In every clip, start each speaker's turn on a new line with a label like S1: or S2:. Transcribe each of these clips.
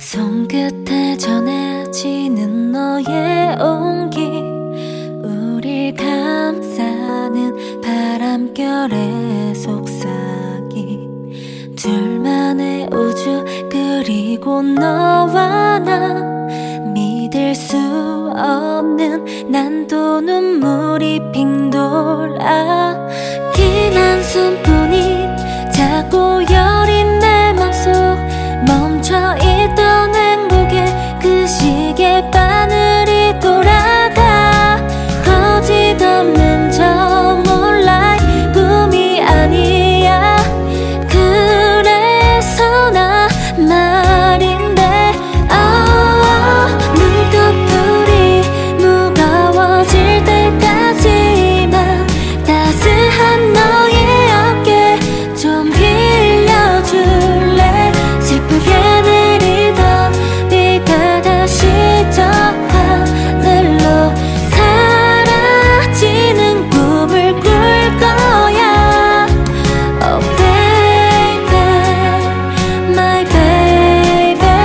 S1: 손끝에 전해지는 너의 온기, 우릴 감싸는 바람결의 속삭임, 둘만의 우주 그리고 너와 나, 믿을 수 없는 난도 눈물이 핑 돌아. 긴 한숨뿐이 작고 여린 내 맘속 멈춰있던 행복의 그 시계 바늘이 돌아가. 거짓 없는 저 moonlight 꿈이 아니야. 그래서 나 말인데 눈꺼풀이 무거워질 때까지만 따스한 너의 어깨 좀 빌려줄래. 슬프게 내리던 비가 다시 저 하늘로 사라지는 꿈을 꿀 거야. Oh baby, my baby,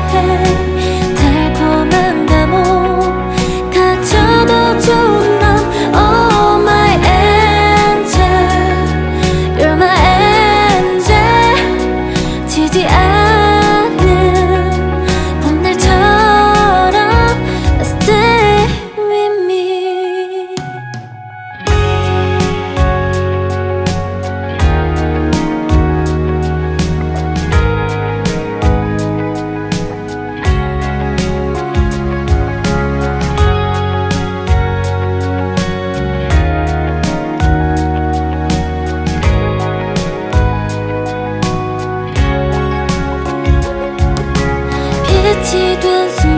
S1: 달콤한 감옥 갇혀도 좋은 넌 oh my angel, you're my angel. 지지 않는 봄날처럼 stay with me. 빛이 된 순간